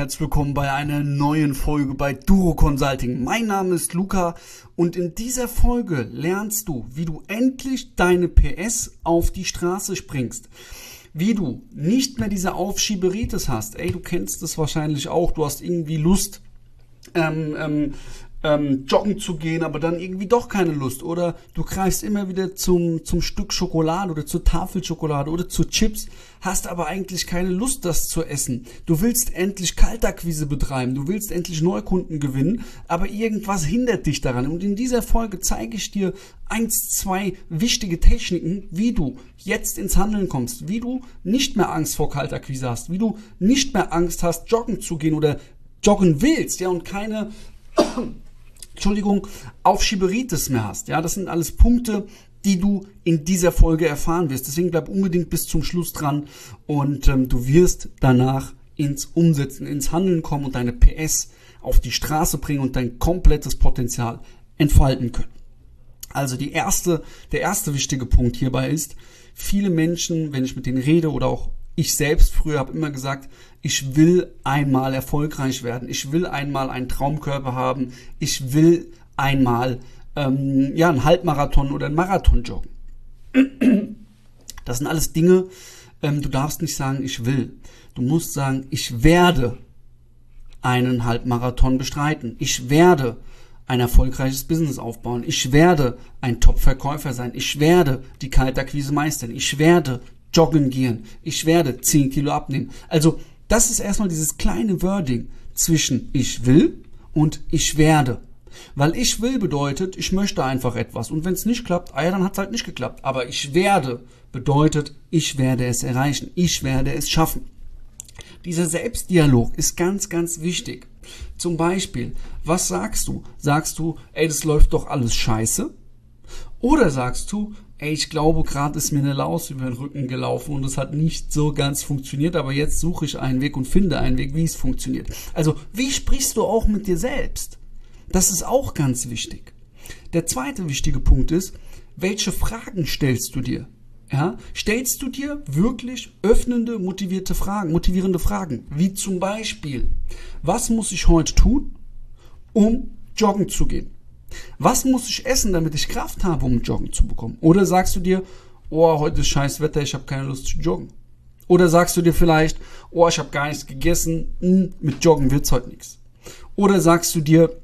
herzlich willkommen bei einer neuen Folge bei Duro Consulting. Mein Name ist Luca und in dieser Folge lernst du, wie du endlich deine PS auf die Straße springst. Wie du nicht mehr diese Aufschieberitis hast. Du kennst es wahrscheinlich auch, du hast irgendwie Lust, joggen zu gehen, aber dann irgendwie doch keine Lust. Oder du greifst immer wieder zum Stück Schokolade oder zur Tafel Schokolade oder zu Chips, hast aber eigentlich keine Lust, das zu essen. Du willst endlich Kaltakquise betreiben, du willst endlich Neukunden gewinnen, aber irgendwas hindert dich daran. Und in dieser Folge zeige ich dir 2 wichtige Techniken, wie du jetzt ins Handeln kommst, wie du nicht mehr Angst vor Kaltakquise hast, wie du nicht mehr Angst hast, joggen zu gehen oder joggen willst, ja, und keine Aufschieberitis mehr hast. Ja, das sind alles Punkte, die du in dieser Folge erfahren wirst. Deswegen bleib unbedingt bis zum Schluss dran und du wirst danach ins Umsetzen, ins Handeln kommen und deine PS auf die Straße bringen und dein komplettes Potenzial entfalten können. Also der erste wichtige Punkt hierbei ist, viele Menschen, wenn ich mit denen rede oder auch ich selbst früher habe immer gesagt, ich will einmal erfolgreich werden, ich will einmal einen Traumkörper haben, ich will einmal einen Halbmarathon oder einen Marathon joggen. Das sind alles Dinge, du darfst nicht sagen, ich will. Du musst sagen, ich werde einen Halbmarathon bestreiten, ich werde ein erfolgreiches Business aufbauen, ich werde ein Top-Verkäufer sein, ich werde die Kaltakquise meistern, ich werde joggen gehen, ich werde 10 Kilo abnehmen. Also das ist erstmal dieses kleine Wording zwischen ich will und ich werde. Weil ich will bedeutet, ich möchte einfach etwas. Und wenn es nicht klappt, dann hat es halt nicht geklappt. Aber ich werde bedeutet, ich werde es erreichen. Ich werde es schaffen. Dieser Selbstdialog ist ganz, ganz wichtig. Zum Beispiel, was sagst du? Sagst du, das läuft doch alles scheiße? Oder sagst du, ich glaube, gerade ist mir eine Laus über den Rücken gelaufen und es hat nicht so ganz funktioniert, aber jetzt suche ich einen Weg und finde einen Weg, wie es funktioniert. Also, wie sprichst du auch mit dir selbst? Das ist auch ganz wichtig. Der zweite wichtige Punkt ist, welche Fragen stellst du dir? Ja? Stellst du dir wirklich öffnende, motivierende Fragen, wie zum Beispiel, was muss ich heute tun, um joggen zu gehen? Was muss ich essen, damit ich Kraft habe, um joggen zu bekommen? Oder sagst du dir, heute ist scheiß Wetter, ich habe keine Lust zu joggen? Oder sagst du dir vielleicht, ich habe gar nichts gegessen, mit Joggen wird's heute nichts? Oder sagst du dir,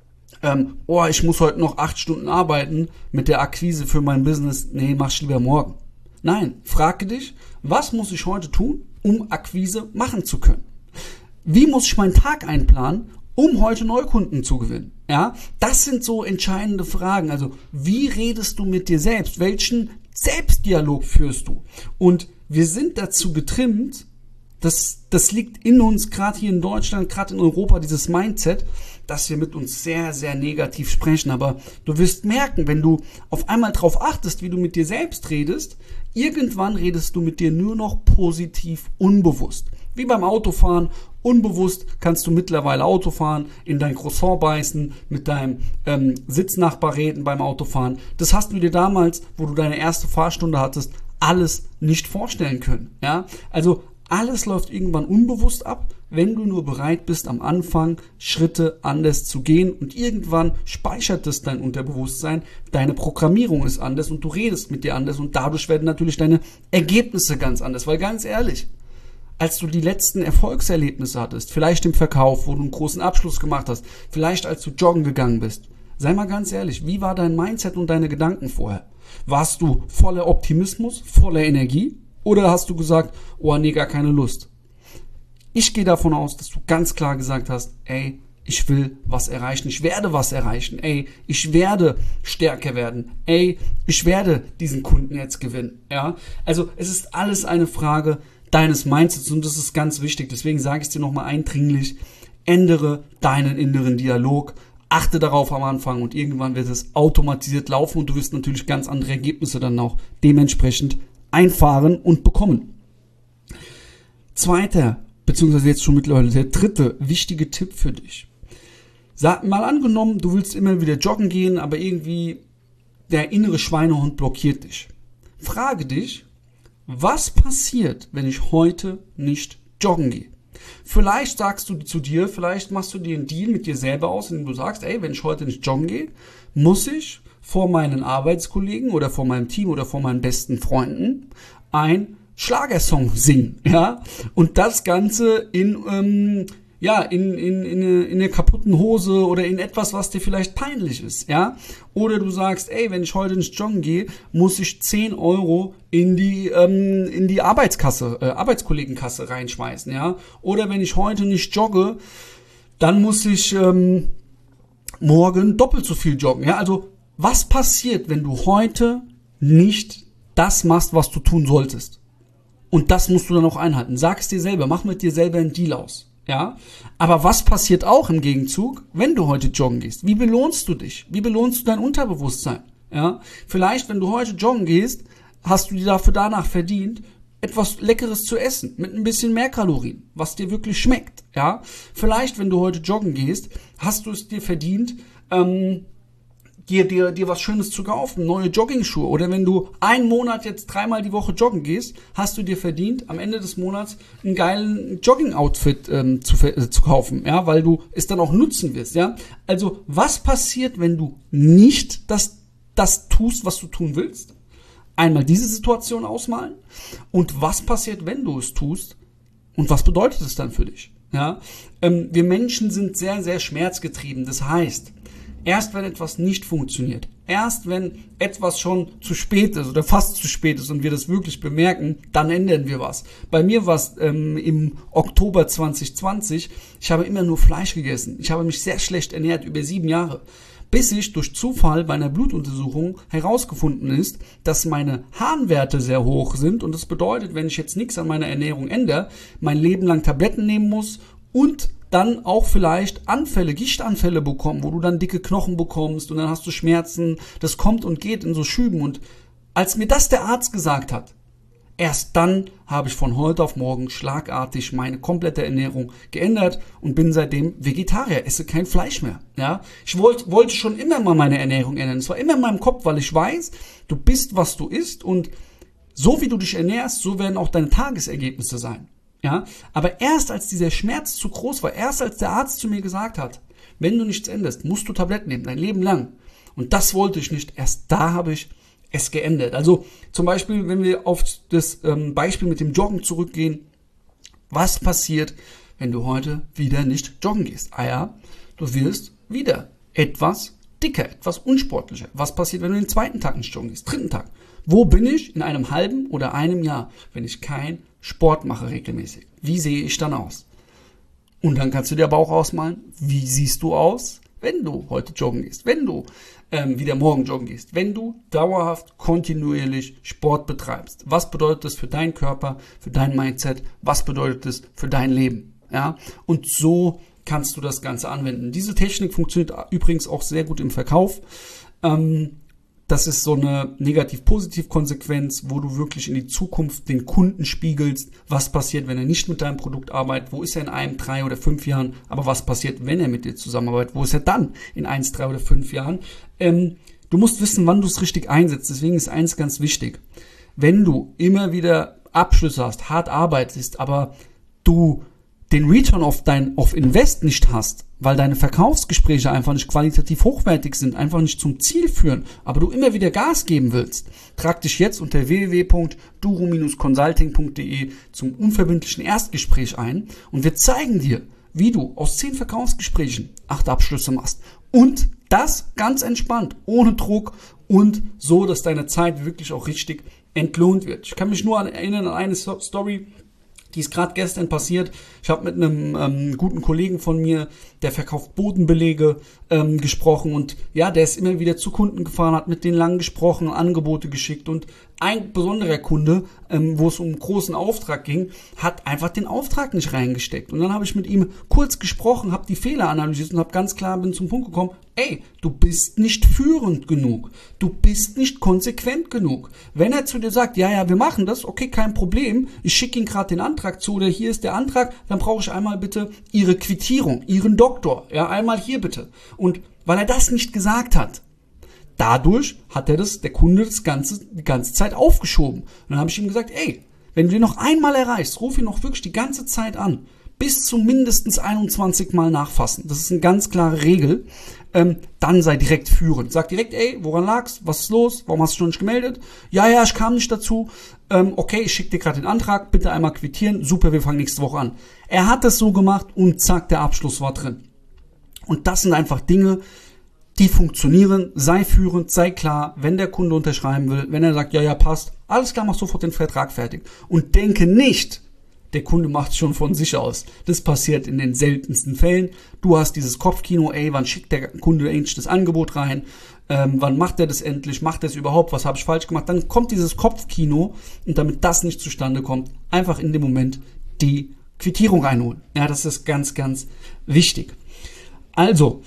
ich muss heute noch 8 Stunden arbeiten mit der Akquise für mein Business, mach ich lieber morgen. Nein, frage dich, was muss ich heute tun, um Akquise machen zu können? Wie muss ich meinen Tag einplanen, um heute Neukunden zu gewinnen? Ja, das sind so entscheidende Fragen. Also, wie redest du mit dir selbst? Welchen Selbstdialog führst du? Und wir sind dazu getrimmt, das liegt in uns, gerade hier in Deutschland, gerade in Europa, dieses Mindset, dass wir mit uns sehr, sehr negativ sprechen. Aber du wirst merken, wenn du auf einmal darauf achtest, wie du mit dir selbst redest, irgendwann redest du mit dir nur noch positiv unbewusst. Wie beim Autofahren, unbewusst kannst du mittlerweile Auto fahren, in dein Croissant beißen, mit deinem Sitznachbar reden beim Autofahren. Das hast du dir damals, wo du deine erste Fahrstunde hattest, alles nicht vorstellen können. Ja? Also alles läuft irgendwann unbewusst ab, wenn du nur bereit bist, am Anfang Schritte anders zu gehen und irgendwann speichert es dein Unterbewusstsein, deine Programmierung ist anders und du redest mit dir anders und dadurch werden natürlich deine Ergebnisse ganz anders, weil ganz ehrlich, als du die letzten Erfolgserlebnisse hattest, vielleicht im Verkauf, wo du einen großen Abschluss gemacht hast, vielleicht als du joggen gegangen bist, sei mal ganz ehrlich, wie war dein Mindset und deine Gedanken vorher? Warst du voller Optimismus, voller Energie? Oder hast du gesagt, gar keine Lust? Ich gehe davon aus, dass du ganz klar gesagt hast, ich will was erreichen, ich werde was erreichen, ich werde stärker werden, ich werde diesen Kunden jetzt gewinnen. Ja? Also es ist alles eine Frage deines Mindsets und das ist ganz wichtig. Deswegen sage ich es dir nochmal eindringlich, ändere deinen inneren Dialog, achte darauf am Anfang und irgendwann wird es automatisiert laufen und du wirst natürlich ganz andere Ergebnisse dann auch dementsprechend einfahren und bekommen. Zweiter, beziehungsweise jetzt schon mittlerweile der dritte wichtige Tipp für dich. Sag mal angenommen, du willst immer wieder joggen gehen, aber irgendwie der innere Schweinehund blockiert dich. Frage dich, was passiert, wenn ich heute nicht joggen gehe? Vielleicht sagst du zu dir, vielleicht machst du dir einen Deal mit dir selber aus, indem du sagst, ey, wenn ich heute nicht joggen gehe, muss ich vor meinen Arbeitskollegen oder vor meinem Team oder vor meinen besten Freunden ein Schlagersong singen, ja, und das Ganze in einer kaputten Hose oder in etwas, was dir vielleicht peinlich ist, ja, oder du sagst, ey, wenn ich heute nicht joggen gehe, muss ich 10 Euro in die Arbeitskollegenkasse reinschmeißen, ja, oder wenn ich heute nicht jogge, dann muss ich morgen doppelt so viel joggen, ja, also was passiert, wenn du heute nicht das machst, was du tun solltest? Und das musst du dann auch einhalten. Sag es dir selber, mach mit dir selber einen Deal aus. Ja, aber was passiert auch im Gegenzug, wenn du heute joggen gehst? Wie belohnst du dich? Wie belohnst du dein Unterbewusstsein? Ja, vielleicht, wenn du heute joggen gehst, hast du dir danach verdient, etwas Leckeres zu essen, mit ein bisschen mehr Kalorien, was dir wirklich schmeckt. Ja, vielleicht, wenn du heute joggen gehst, hast du es dir verdient, dir was Schönes zu kaufen, neue Jogging-Schuhe. Oder wenn du einen Monat jetzt 3-mal die Woche joggen gehst, hast du dir verdient, am Ende des Monats einen geilen Jogging-Outfit zu kaufen, ja, weil du es dann auch nutzen wirst, ja. Also, was passiert, wenn du nicht das tust, was du tun willst? Einmal diese Situation ausmalen. Und was passiert, wenn du es tust? Und was bedeutet es dann für dich? Ja, wir Menschen sind sehr, sehr schmerzgetrieben. Das heißt, erst wenn etwas nicht funktioniert, erst wenn etwas schon zu spät ist oder fast zu spät ist und wir das wirklich bemerken, dann ändern wir was. Bei mir war es im Oktober 2020, ich habe immer nur Fleisch gegessen. Ich habe mich sehr schlecht ernährt, über 7 Jahre. Bis ich durch Zufall bei einer Blutuntersuchung herausgefunden ist, dass meine Harnwerte sehr hoch sind. Und das bedeutet, wenn ich jetzt nichts an meiner Ernährung ändere, mein Leben lang Tabletten nehmen muss und dann auch vielleicht Gichtanfälle bekommen, wo du dann dicke Knochen bekommst und dann hast du Schmerzen. Das kommt und geht in so Schüben. Und als mir das der Arzt gesagt hat, erst dann habe ich von heute auf morgen schlagartig meine komplette Ernährung geändert und bin seitdem Vegetarier, esse kein Fleisch mehr. Ja, ich wollte schon immer mal meine Ernährung ändern. Es war immer in meinem Kopf, weil ich weiß, du bist, was du isst und so wie du dich ernährst, so werden auch deine Tagesergebnisse sein. Ja, aber erst als dieser Schmerz zu groß war, erst als der Arzt zu mir gesagt hat, wenn du nichts änderst, musst du Tabletten nehmen, dein Leben lang. Und das wollte ich nicht. Erst da habe ich es geändert. Also zum Beispiel, wenn wir auf das Beispiel mit dem Joggen zurückgehen, was passiert, wenn du heute wieder nicht joggen gehst? Ah ja, du wirst wieder etwas dicker, etwas unsportlicher. Was passiert, wenn du den zweiten Tag nicht joggen gehst, dritten Tag? Wo bin ich in einem halben oder einem Jahr, wenn ich kein Sport mache regelmäßig? Wie sehe ich dann aus? Und dann kannst du dir aber auch ausmalen, wie siehst du aus, wenn du heute joggen gehst, wenn du wieder morgen joggen gehst, wenn du dauerhaft, kontinuierlich Sport betreibst. Was bedeutet das für deinen Körper, für dein Mindset? Was bedeutet das für dein Leben? Ja? Und so kannst du das Ganze anwenden. Diese Technik funktioniert übrigens auch sehr gut im Verkauf. Das ist so eine Negativ-Positiv-Konsequenz, wo du wirklich in die Zukunft den Kunden spiegelst, was passiert, wenn er nicht mit deinem Produkt arbeitet, wo ist er in 1, 3 oder 5 Jahren, aber was passiert, wenn er mit dir zusammenarbeitet, wo ist er dann in 1, 3 oder 5 Jahren. Du musst wissen, wann du es richtig einsetzt, deswegen ist eins ganz wichtig. Wenn du immer wieder Abschlüsse hast, hart arbeitest, aber du den Return auf Invest nicht hast, weil deine Verkaufsgespräche einfach nicht qualitativ hochwertig sind, einfach nicht zum Ziel führen, aber du immer wieder Gas geben willst, trag dich jetzt unter www.duro-consulting.de zum unverbindlichen Erstgespräch ein und wir zeigen dir, wie du aus 10 Verkaufsgesprächen 8 Abschlüsse machst. Und das ganz entspannt, ohne Druck und so, dass deine Zeit wirklich auch richtig entlohnt wird. Ich kann mich nur erinnern an eine Story, die ist gerade gestern passiert. Ich habe mit einem guten Kollegen von mir, der verkauft Bodenbelege, gesprochen und ja, der ist immer wieder zu Kunden gefahren, hat mit denen lang gesprochen, Angebote geschickt und ein besonderer Kunde, wo es um einen großen Auftrag ging, hat einfach den Auftrag nicht reingesteckt. Und dann habe ich mit ihm kurz gesprochen, habe die Fehler analysiert und habe ganz klar bin zum Punkt gekommen, ey, du bist nicht führend genug, du bist nicht konsequent genug. Wenn er zu dir sagt, ja, wir machen das, okay, kein Problem, ich schicke Ihnen gerade den Antrag zu oder hier ist der Antrag, dann brauche ich einmal bitte Ihre Quittierung, Ihren Doktor, ja, einmal hier bitte. Und weil er das nicht gesagt hat, dadurch hat der Kunde die ganze Zeit aufgeschoben. Und dann habe ich ihm gesagt, ey, wenn du den noch einmal erreichst, ruf ihn noch wirklich die ganze Zeit an, bis zu mindestens 21 Mal nachfassen. Das ist eine ganz klare Regel. Dann sei direkt führend. Sag direkt, ey, woran lag's? Was ist los? Warum hast du schon nicht gemeldet? Ja, ich kam nicht dazu. Okay, ich schicke dir gerade den Antrag. Bitte einmal quittieren. Super, wir fangen nächste Woche an. Er hat das so gemacht und zack, der Abschluss war drin. Und das sind einfach Dinge, die funktionieren. Sei führend, sei klar. Wenn der Kunde unterschreiben will, wenn er sagt, ja, passt, alles klar, mach sofort den Vertrag fertig. Und denke nicht, der Kunde macht es schon von sich aus. Das passiert in den seltensten Fällen. Du hast dieses Kopfkino, ey, wann schickt der Kunde endlich das Angebot rein? Wann macht er das endlich? Macht er es überhaupt? Was habe ich falsch gemacht? Dann kommt dieses Kopfkino und damit das nicht zustande kommt, einfach in dem Moment die Quittierung reinholen. Ja, das ist ganz, ganz wichtig. Also,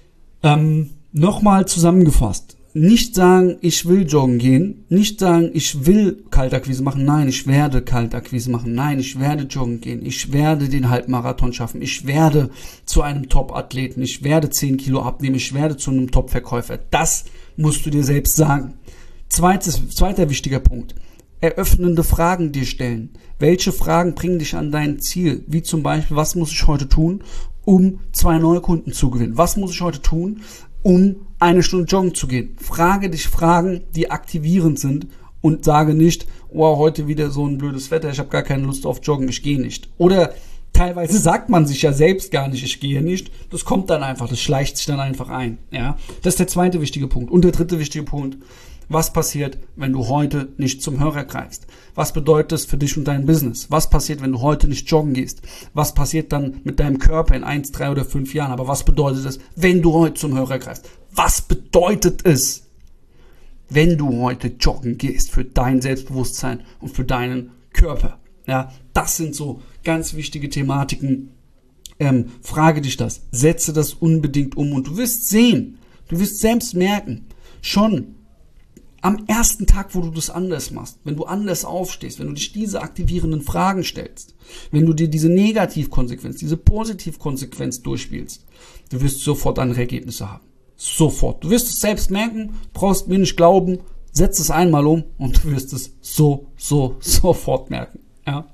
nochmal zusammengefasst. Nicht sagen, ich will joggen gehen. Nicht sagen, ich will Kaltakquise machen. Nein, ich werde Kaltakquise machen. Nein, ich werde joggen gehen. Ich werde den Halbmarathon schaffen. Ich werde zu einem Top-Athleten. Ich werde 10 Kilo abnehmen. Ich werde zu einem Top-Verkäufer. Das musst du dir selbst sagen. Zweiter wichtiger Punkt. Eröffnende Fragen dir stellen. Welche Fragen bringen dich an dein Ziel? Wie zum Beispiel, was muss ich heute tun, um 2 neue Kunden zu gewinnen? Was muss ich heute tun, um 1 Stunde joggen zu gehen? Frage dich Fragen, die aktivierend sind und sage nicht, wow, heute wieder so ein blödes Wetter, ich habe gar keine Lust auf Joggen, ich gehe nicht. Oder teilweise sagt man sich ja selbst gar nicht, ich gehe nicht. Das kommt dann einfach, das schleicht sich dann einfach ein. Ja? Das ist der zweite wichtige Punkt. Und der dritte wichtige Punkt, was passiert, wenn du heute nicht zum Hörer greifst? Was bedeutet das für dich und dein Business? Was passiert, wenn du heute nicht joggen gehst? Was passiert dann mit deinem Körper in 1, 3 oder 5 Jahren? Aber was bedeutet es, wenn du heute zum Hörer greifst? Was bedeutet es, wenn du heute joggen gehst für dein Selbstbewusstsein und für deinen Körper? Ja, das sind so ganz wichtige Thematiken. Frage dich das, setze das unbedingt um und du wirst sehen, du wirst selbst merken, schon am ersten Tag, wo du das anders machst, wenn du anders aufstehst, wenn du dich diese aktivierenden Fragen stellst, wenn du dir diese Negativkonsequenz, diese Positivkonsequenz durchspielst, du wirst sofort andere Ergebnisse haben. Sofort. Du wirst es selbst merken, brauchst mir nicht glauben, setz es einmal um und du wirst es sofort merken. Ja.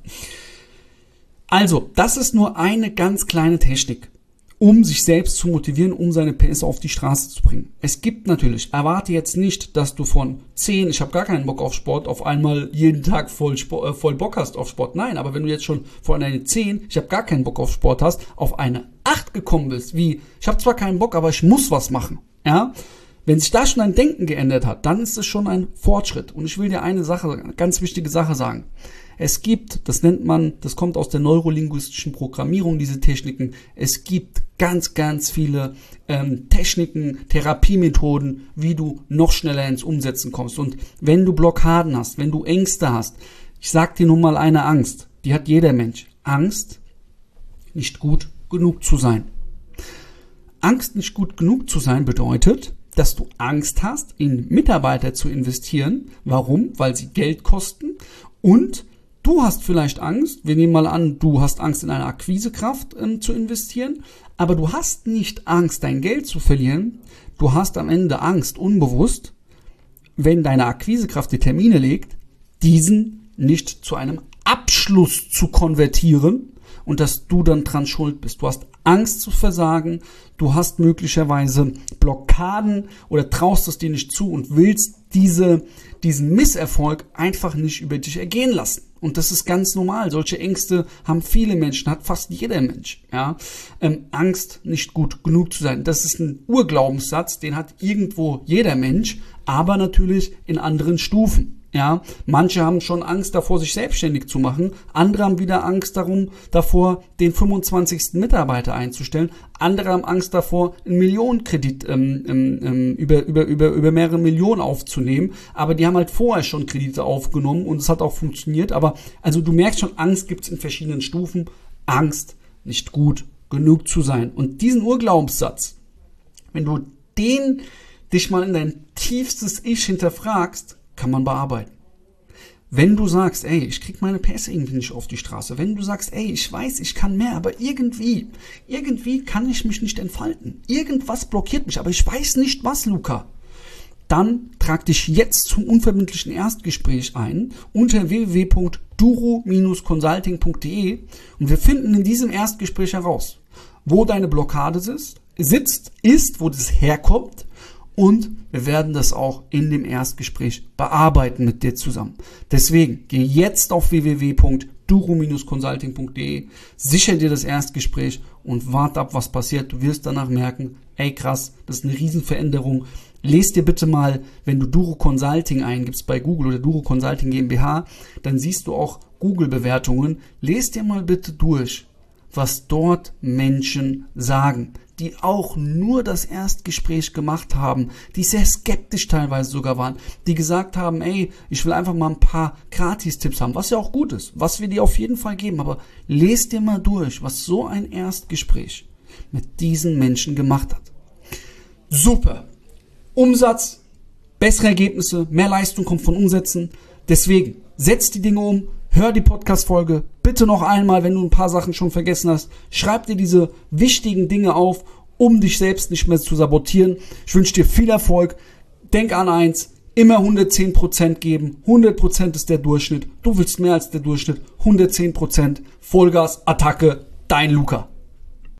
Also, das ist nur eine ganz kleine Technik, um sich selbst zu motivieren, um seine PS auf die Straße zu bringen. Es gibt natürlich, erwarte jetzt nicht, dass du von 10, ich habe gar keinen Bock auf Sport, auf einmal jeden Tag voll Bock hast auf Sport. Nein, aber wenn du jetzt schon von einer 10, ich habe gar keinen Bock auf Sport hast, auf eine 8 gekommen bist, wie, ich habe zwar keinen Bock, aber ich muss was machen. Ja? Wenn sich da schon dein Denken geändert hat, dann ist es schon ein Fortschritt. Und ich will dir eine ganz wichtige Sache sagen. Es gibt, das kommt aus der neurolinguistischen Programmierung, diese Techniken, es gibt ganz, ganz viele Techniken, Therapiemethoden, wie du noch schneller ins Umsetzen kommst. Und wenn du Blockaden hast, wenn du Ängste hast, ich sag dir nun mal eine Angst, die hat jeder Mensch. Angst, nicht gut genug zu sein. Angst, nicht gut genug zu sein, bedeutet, dass du Angst hast, in Mitarbeiter zu investieren. Warum? Weil sie Geld kosten und du hast vielleicht Angst, wir nehmen mal an, du hast Angst, in eine Akquisekraft zu investieren, aber du hast nicht Angst, dein Geld zu verlieren. Du hast am Ende Angst, unbewusst, wenn deine Akquisekraft die Termine legt, diesen nicht zu einem Abschluss zu konvertieren und dass du dann dran schuld bist. Du hast Angst zu versagen, du hast möglicherweise Blockaden oder traust es dir nicht zu und willst diesen Misserfolg einfach nicht über dich ergehen lassen. Und das ist ganz normal. Solche Ängste haben viele Menschen, hat fast jeder Mensch. Ja? Angst, nicht gut genug zu sein. Das ist ein Urglaubenssatz, den hat irgendwo jeder Mensch, aber natürlich in anderen Stufen. Ja, manche haben schon Angst davor, sich selbstständig zu machen. Andere haben wieder Angst davor, den 25. Mitarbeiter einzustellen. Andere haben Angst davor, einen Millionenkredit über mehrere Millionen aufzunehmen. Aber die haben halt vorher schon Kredite aufgenommen und es hat auch funktioniert. Aber also du merkst schon, Angst gibt es in verschiedenen Stufen. Angst, nicht gut genug zu sein. Und diesen Urglaubenssatz, wenn du dich mal in dein tiefstes Ich hinterfragst, kann man bearbeiten. Wenn du sagst, ey, ich krieg meine PS irgendwie nicht auf die Straße, wenn du sagst, ey, ich weiß, ich kann mehr, aber irgendwie kann ich mich nicht entfalten. Irgendwas blockiert mich, aber ich weiß nicht was, Luca. dann trag dich jetzt zum unverbindlichen Erstgespräch ein unter www.duro-consulting.de und wir finden in diesem Erstgespräch heraus, wo deine Blockade sitzt, wo das herkommt, und wir werden das auch in dem Erstgespräch bearbeiten mit dir zusammen. Deswegen geh jetzt auf www.duro-consulting.de, sicher dir das Erstgespräch und warte ab, was passiert. Du wirst danach merken, ey krass, das ist eine Riesenveränderung. Lest dir bitte mal, wenn du Duro Consulting eingibst bei Google oder Duro Consulting GmbH, dann siehst du auch Google-Bewertungen. Lest dir mal bitte durch, was dort Menschen sagen, die auch nur das Erstgespräch gemacht haben, die sehr skeptisch teilweise sogar waren, die gesagt haben, ey, ich will einfach mal ein paar Gratis-Tipps haben, was ja auch gut ist, was wir dir auf jeden Fall geben, aber lest dir mal durch, was so ein Erstgespräch mit diesen Menschen gemacht hat. Super. Umsatz, bessere Ergebnisse, mehr Leistung kommt von Umsätzen. Deswegen, setz die Dinge um, hör die Podcast-Folge bitte noch einmal, wenn du ein paar Sachen schon vergessen hast. Schreib dir diese wichtigen Dinge auf, um dich selbst nicht mehr zu sabotieren. Ich wünsche dir viel Erfolg. Denk an eins, immer 110% geben. 100% ist der Durchschnitt. Du willst mehr als der Durchschnitt. 110%. Vollgas, Attacke, dein Luca.